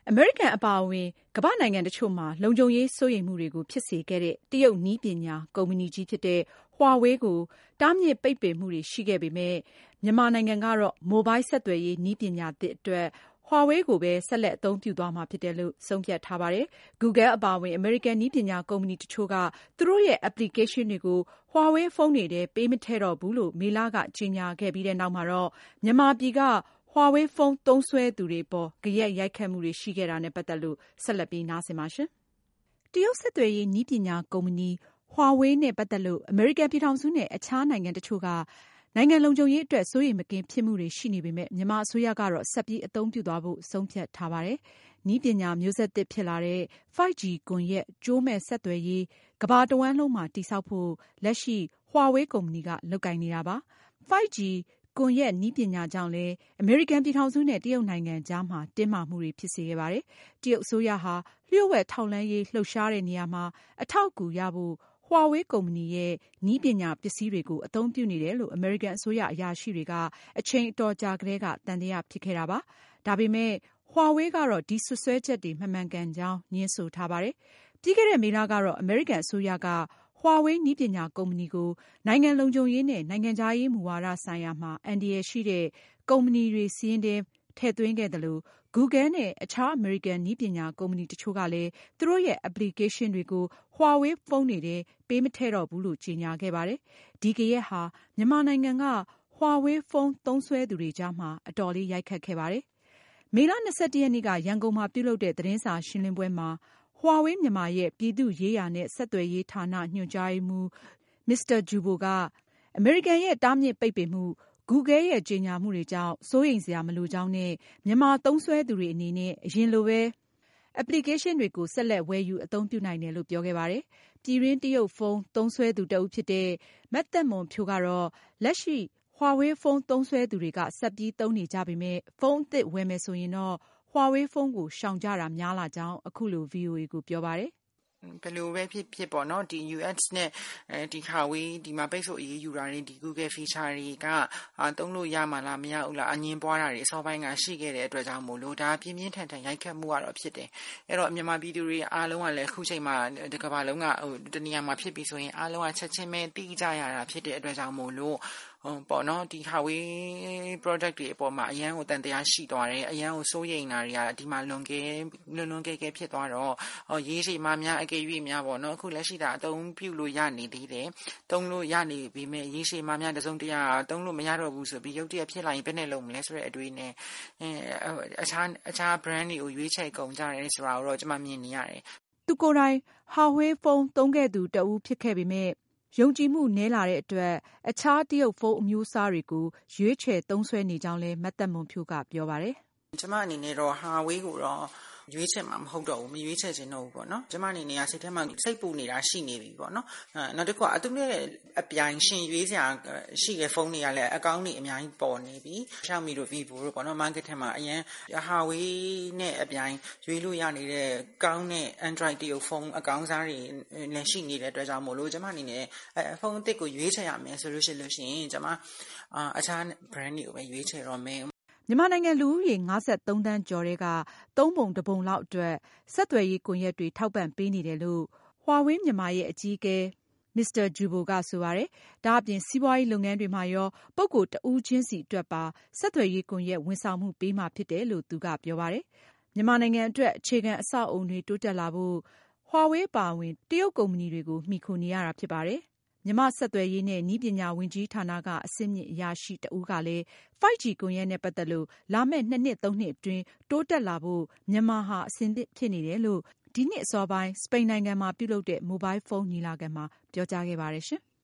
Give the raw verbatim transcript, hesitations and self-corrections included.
အမေရိကန်အပါအဝင်ကမ္ဘာ့နိုင်ငံတချို့မှာလုံခြုံရေးစိုးရိမ်မှုတွေကိုဖြစ်စေခဲ့တဲ့တရုတ်နည်းပညာကုမ္ပဏီကြီးဖြစ်တဲ့ Huawei ကိုတားမြစ်ပိတ်ပင်မှုတွေရှိခဲ့ပေမယ့်မြန်မာနိုင်ငံကတော့မိုဘိုင်းဆက်သွယ်ရေးနည်းပညာသစ်အတွက် Huawei ကိုပဲဆက်လက်အသုံးပြုသွားမှာဖြစ်တယ်လို့ဆုံးဖြတ်ထားပါတယ်။ Google အပါအဝင်အမေရိကန်နည်းပညာကုမ္ပဏီတချို့ကသူတို့ရဲ့ application တွေကို Huawei ဖုန်းတွေထဲပေးမထည့်တော့ဘူးလို့မေလကကြေညာခဲ့ပြီးနောက်မှာတော့မြန်မာပြည်ကHuawei ဖုန်းသုံးစွဲသူတွေအပေါ်ဂယက်ရိုက်ခတ်မှုတွေရှိခဲ့တာနဲ့ပတ်သက်လို့ဆက်လက်ပြီးနားဆင်ပါရှင်။ တရုတ်ဆက်သွယ်ရေးနည်းပညာကုမ္ပဏီ Huawei နဲ့ပတ်သက်လို့အမေရိကန်ပြည်ထောင်စုနဲ့အခြားနိုင်ငံတချို့ကနိုင်ငံလုံခြုံရေးအတွက်စိုးရိမ်မကင်းဖြစ်မှုတွေရှိနေပေမယ့်မြန်မာအစိုးရကတော့ဆက်ပြီးအသုံးပြုသွားဖို့ဆုံးဖြတ်ထားပါတယ်။ နည်းပညာမျိုးဆက်သစ်ဖြစ်လာတဲ့ five G ကွန်ရက်ကြိုးမဲ့ဆက်သွယ်ရေးကမ္ဘာတဝန်းလုံးမှာတည်ဆောက်ဖို့လက်ရှိ Huawei ကုမ္ပဏီကလုပ်ကိုင်နေတာပါ။ five G ကွန်ရက်နည်းပညာကြောင့်လည်းအမေရိကန်ပြည်ထောင်စုနဲ့တရုတ်နိုင်ငံကြားမှာတင်းမာမှုတွေဖြစ်စေခဲ့ပါတယ်။ တရုတ်အစိုးရဟာလျှို့ဝှက်ထောက်လှမ်းရေးလှုပ်ရှားတဲ့နေရာမှာအထောက်အကူရဖို့Huawei ကုမ္ပဏီရဲ့နည်းပညာပစ္စည်းတွေကိုအသုံးပြုနေတယ်လို့အမေရိကန်အစိုးရအရာရှိတွေကအချိန်အတော်ကြာကတည်းကသံသယဖြစ်ခဲ့တာပါ။ ဒါပေမယ့် Huawei ကတော့ဒီစွပ်စွဲချက်တွေမမှန်ကန်ကြောင်းငြင်းဆိုထားပါတယ်။ ပြီးခဲ့တဲ့မေလကတော့အမေရိကန်အစိုးရကHuawei နည်းပညာကုမ္ပဏီကိုနိုင်ငံလုံခြုံရေးနဲ့နိုင်ငံခြားရေးမူဝါဒဆိုင်ရာမှာအန္တရာယ်ရှိတဲ့ကုမ္ပဏီတွေစာရင်းထဲထည့်သွင်းခဲ့သလို Google နဲ့အခြားအမေရိကန်နည်းပညာကုမ္ပဏီတချို့ကလည်းသူတို့ရဲ့ application တွေကို Huawei ဖုန်းတွေထဲပေးမထည့်တော့ဘူးလို့ကြေညာခဲ့ပါတယ်။ ဒီဂယက်ဟာမြန်မာနိုင်ငံကHuawei ဖုန်းသုံးစွဲသူတွေကြားမှာအတော်လေးရိုက်ခတ်ခဲ့ပါတယ်။ မေလ ၂၁ ရက်နေ့ကရန်ကုန်မှာပြုလုပ်တဲ့သတင်းစာရှင်းလင်းပွဲမှာHuawei မြန်မာရဲ့ပြည်သူ့ရေးရာနဲ့ဆက်သွယ်ရေးဌာနညွှန်ကြားရေးမှူး Mr. Jiubo ကအမေရိကန်ရဲ့တားမြစ်ပိတ်ပင်မှု၊ Google ရဲ့ကြေညာမှုတွေကြောင့်စိုးရိမ်စရာမလိုကြောင်းနဲ့မြန်မာသုံးစွဲသူတွေအနေနဲ့အရင်လိုပဲ application တွေကို ဆက်လက်ဝယ်ယူအသုံးပြုနိုင်တယ်လို့ပြောခဲ့ပါတယ်။ ပြည်တွင်းတရုတ်ဖုန်းသုံးစွဲသူတဦးဖြစ်တဲ့မသက်မွန်ဖြိုးကတော့လက်ရှိHuawei ဖုန်းသုံးစွဲသူတွေကဆက်ပြီးသုံးနေကြပေမယ့်ဖုန်းအသစ်ဝယ်မယ်ဆိုရင်တော့Huawei ဖုန်းကိုရှောင်ကြတာများလာကြောင်းအခုလို ဗွီအိုအေကိုပြောပါတယ်။ဘယ်လိုပဲဖြစ်ဖြစ်ပေါ့နော်ဒီ ယူ အက်စ် နဲ့ဒီ Huawei ဒီမှာပိတ်ဆို့အရေးယူတာတွေဒီ Google feature တွေကသုံးလို့ရမှာလားမရဘူးလားအငြင်းပွားတာတွေအစောပိုင်းကရှိခဲ့တဲ့အတွက်ကြောင့်မို့လို့ဒါပြင်းပြင်းထန်ထန်ရိုက်ခတ်မှုကတော့ဖြစ်တယ်အဲ့တော့မြန်မာပြည်သူတွေအားလုံးကလည်းအခုချိန်မှာဒီကမ္ဘာလုံးကဟိုတနေရာမှာဖြစ်ပြီးဆိုရင်အားလုံးကချက်ချင်းပဲသိကြရတာဖြစ်တဲ့အတွက်ကြောင့်မို့လို့ပေါ့နော်ဒီ Huawei product တွေအပေါ်မှာအရန်ကိုတန်တရားရှိသွားတယ်အရန်ကိုစိုးရိမ်တာတွေကဒီမှာလွန်ကဲလွန်လွန်ကဲကဲဖြစ်သွားတော့ရေးရှိမှများအကယ်၍များပေါ့နော်အခုလက်ရှိတာအသုံးပြုလို့ရနေသေးတယ်သုံးလို့ရနေပြီမဲ့ရေးရှိမှများတစုံတရာသုံးလို့မရတော့ဘူးဆိုပြီးရုပ်တရက်ဖြစ်လာရင်ဘယ်နဲ့လုံးမလဲဆိုတဲ့အတွေးနဲ့အဲအခြားအခြား brand တွေကိုရွေးချယ်ကုန်ကြတယ်ဆိုတာကိုတော့ကျွန်မမြင်နေရတယ်သူကိုယ်တိုင် Huawei ဖုန်းသုံးခဲ့သူတဦးဖြစ်ခဲ့ပေမယ့်ယုံကြည်မှုနည်းလာတဲ့အတွက်အခြားတရုတ်ဖုန်းအမျိုးအစားတွေကိုရွေးချယ်သုံးစွဲနေကြောင်းလည်းမသက်မွန်ဖြိုးကပြောပါတယ်။ကျွန်မအနေနဲ့တော့ Huawei ကိုတော့ရွေးချယ်မှာမဟုတ်တော့ဘူးမရွေးချယ်ချင်တော့ဘူးပေါ့နော်ကျွန်မအနေနဲ့စိတ်ထဲမှာစိတ်ပူနေတာရှိနေပြီပေါ့နော်အဲနောက်တစ်ခုအတူနဲ့အပြိုင်ရှင်ရွေးစရာရှိတဲ့ဖုန်းတွေကလည်းအကောင့်တွေအများကြီးပေါ်နေပြီ Xiaomi တို့ Vivo တို့ပေါ့နော် market ထဲမှာအရင် Huawei နဲ့အပြိုင်ရွေးလို့ရနေတဲ့ကောင်းတဲ့ Android တရုတ်ဖုန်းအကောင်းစားတွေလည်းရှိနေတဲ့အတွက်ကြောင့်မို့လို့ကျွန်မအနေနဲ့ဖုန်းအသစ်ကိုရွေးချယ်ရမယ်ဆိုလို့ရှိလို့ရှိရင်ကျွန်မအခြား brand တွေကိုပဲရွေးချယ်တော့မယ်မြန်မာနိုင်ငံလူဦးရေငါးဆယ့်သုံးသန်းကျော်ထဲကသုံးပုံတစ်ပုံလောက်အတွက်ဆက်သွယ်ရေးကွန်ရက်တွေထောက်ပံ့ပေးနေတယ်လို့ Huawei မြန်မာရဲ့အကြီးအကဲ Mr. Jiubo ကဆိုပါတယ်။ဒါအပြင်စီးပွားရေးလုပ်ငန်းတွေမှာရောပုဂ္ဂိုလ်တဦးချင်းစီအတွက်ပါဆက်သွယ်ရေးကွန်ရက်ဝန်ဆောင်မှုပေးမှာဖြစ်တယ်လို့သူကပြောပါတယ်။မြန်မာနိုင်ငံအတွက်အခြေခံအဆောက်အအုံတွေတိုးတက်လာဖို့Huawei အပါအဝင်တရုတ်ကုမ္ပဏီတွေကိုမှီခိုနေရတာဖြစ်ပါတယ်။မြန်မာ့ဆက်သွယ်ရေးနဲ့နည်းပညာဝန်ကြီးဌာနကအဆင့်မြင့်အရာရှိတဦးကလည်း five G ကွန်ရက်နဲ့ပတ်သက်လို့လာမယ့်နှစ်နှစ်သုံးနှစ်အတွင်းတိုးတက်လာဖို့မြန်မာဟာအဆင်သင့်ဖြစ်နေတယ်လို့ဒီနှစ်အစောပိုင်းစပိန်နိုင်ငံမှာပြုလုပ်တဲ့မိုဘိုင်းဖုန်းညီလာခံမှာပြောကြားခဲ့ပါတယ်ရှင်။